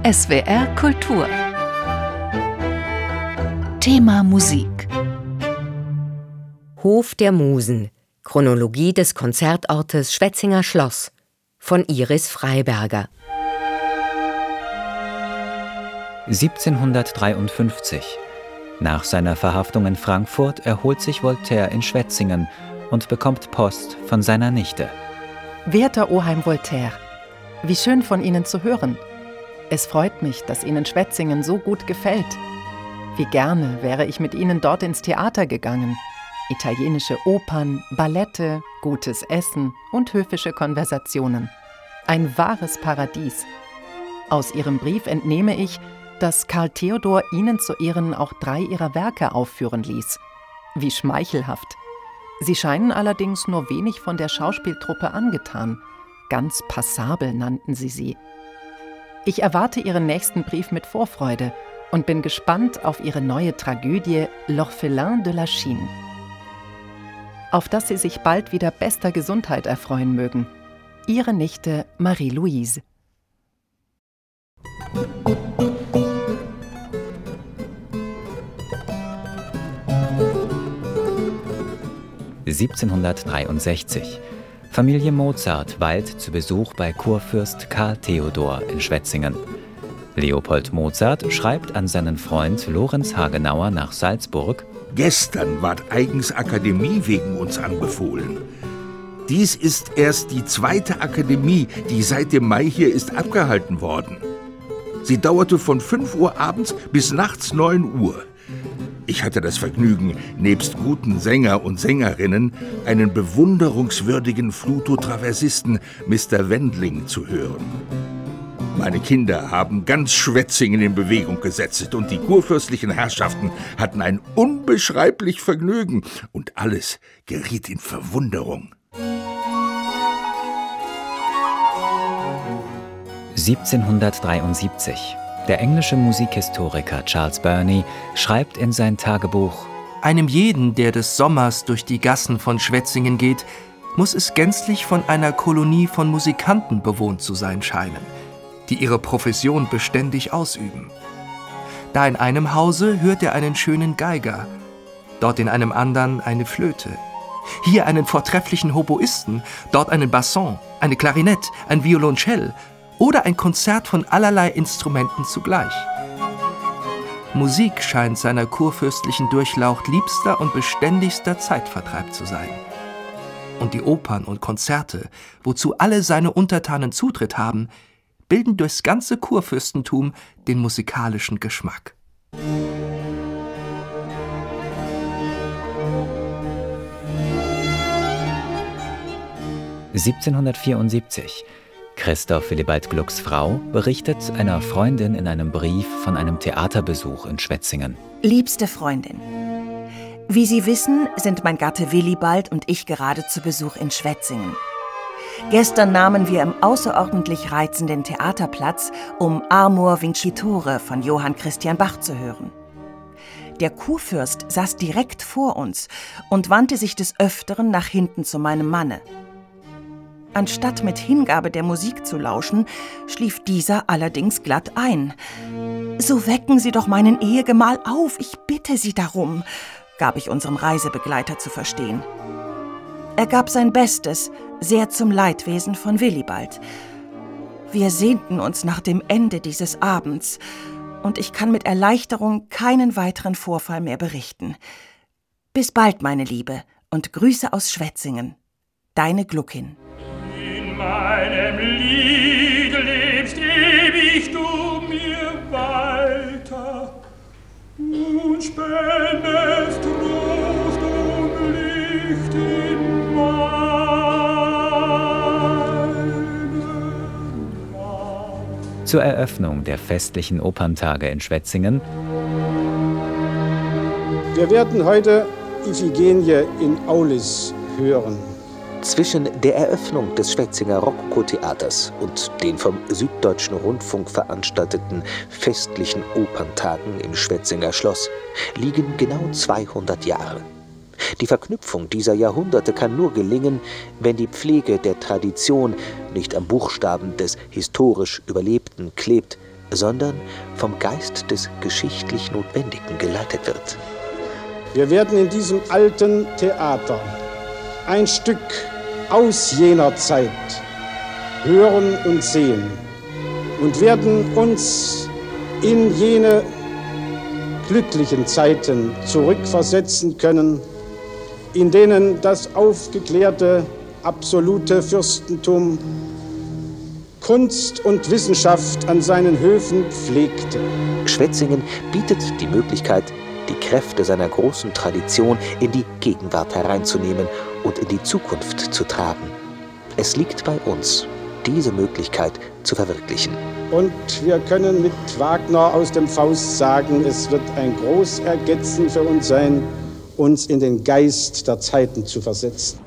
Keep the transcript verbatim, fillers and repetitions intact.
S W R Kultur. Thema Musik. Hof der Musen. Chronologie des Konzertortes Schwetzinger Schloss von Iris Freiberger. siebzehnhundertdreiundfünfzig. Nach seiner Verhaftung in Frankfurt erholt sich Voltaire in Schwetzingen und bekommt Post von seiner Nichte. Werter Oheim Voltaire, wie schön von Ihnen zu hören. Es freut mich, dass Ihnen Schwetzingen so gut gefällt. Wie gerne wäre ich mit Ihnen dort ins Theater gegangen. Italienische Opern, Ballette, gutes Essen und höfische Konversationen. Ein wahres Paradies. Aus Ihrem Brief entnehme ich, dass Karl Theodor Ihnen zu Ehren auch drei Ihrer Werke aufführen ließ. Wie schmeichelhaft. Sie scheinen allerdings nur wenig von der Schauspieltruppe angetan. Ganz passabel nannten Sie sie. Ich erwarte Ihren nächsten Brief mit Vorfreude und bin gespannt auf Ihre neue Tragödie L'Orphelin de la Chine. Auf dass Sie sich bald wieder bester Gesundheit erfreuen mögen. Ihre Nichte Marie-Louise. siebzehnhundertdreiundsechzig. Familie Mozart weilt zu Besuch bei Kurfürst Karl Theodor in Schwetzingen. Leopold Mozart schreibt an seinen Freund Lorenz Hagenauer nach Salzburg: Gestern ward eigens Akademie wegen uns anbefohlen. Dies ist erst die zweite Akademie, die seit dem Mai hier ist abgehalten worden. Sie dauerte von fünf Uhr abends bis nachts neun Uhr. Ich hatte das Vergnügen, nebst guten Sänger und Sängerinnen einen bewunderungswürdigen Flutotraversisten, Mister Wendling, zu hören. Meine Kinder haben ganz Schwetzingen in Bewegung gesetzt und die kurfürstlichen Herrschaften hatten ein unbeschreiblich Vergnügen und alles geriet in Verwunderung. siebzehnhundertdreiundsiebzig. Der englische Musikhistoriker Charles Burney schreibt in sein Tagebuch: Einem jeden, der des Sommers durch die Gassen von Schwetzingen geht, muss es gänzlich von einer Kolonie von Musikanten bewohnt zu sein scheinen, die ihre Profession beständig ausüben. Da in einem Hause hört er einen schönen Geiger, dort in einem anderen eine Flöte, hier einen vortrefflichen Hoboisten, dort einen Basson, eine Klarinette, ein Violoncell oder ein Konzert von allerlei Instrumenten zugleich. Musik scheint seiner kurfürstlichen Durchlaucht liebster und beständigster Zeitvertreib zu sein. Und die Opern und Konzerte, wozu alle seine Untertanen Zutritt haben, bilden durchs ganze Kurfürstentum den musikalischen Geschmack. siebzehnhundertvierundsiebzig. Christoph Willibald Glucks Frau berichtet einer Freundin in einem Brief von einem Theaterbesuch in Schwetzingen. Liebste Freundin, wie Sie wissen, sind mein Gatte Willibald und ich gerade zu Besuch in Schwetzingen. Gestern nahmen wir im außerordentlich reizenden Theaterplatz, um Amor Vincitore von Johann Christian Bach zu hören. Der Kurfürst saß direkt vor uns und wandte sich des Öfteren nach hinten zu meinem Manne. Anstatt mit Hingabe der Musik zu lauschen, schlief dieser allerdings glatt ein. »So wecken Sie doch meinen Ehegemahl auf, ich bitte Sie darum«, gab ich unserem Reisebegleiter zu verstehen. Er gab sein Bestes, sehr zum Leidwesen von Willibald. Wir sehnten uns nach dem Ende dieses Abends, und ich kann mit Erleichterung keinen weiteren Vorfall mehr berichten. Bis bald, meine Liebe, und Grüße aus Schwetzingen. Deine Gluckin. In meinem Lied lebst ewig du mir weiter und spendest Trost und Licht in meinem Leib. Zur Eröffnung der festlichen Operntage in Schwetzingen: Wir werden heute Iphigenie in Aulis hören. Zwischen der Eröffnung des Schwetzinger Rokoko-Theaters und den vom Süddeutschen Rundfunk veranstalteten festlichen Operntagen im Schwetzinger Schloss liegen genau zweihundert Jahre. Die Verknüpfung dieser Jahrhunderte kann nur gelingen, wenn die Pflege der Tradition nicht am Buchstaben des historisch Überlebten klebt, sondern vom Geist des geschichtlich Notwendigen geleitet wird. Wir werden in diesem alten Theater ein Stück aus jener Zeit hören und sehen und werden uns in jene glücklichen Zeiten zurückversetzen können, in denen das aufgeklärte, absolute Fürstentum Kunst und Wissenschaft an seinen Höfen pflegte. Schwetzingen bietet die Möglichkeit, die Kräfte seiner großen Tradition in die Gegenwart hereinzunehmen und in die Zukunft zu tragen. Es liegt bei uns, diese Möglichkeit zu verwirklichen. Und wir können mit Wagner aus dem Faust sagen, es wird ein Großergetzen für uns sein, uns in den Geist der Zeiten zu versetzen.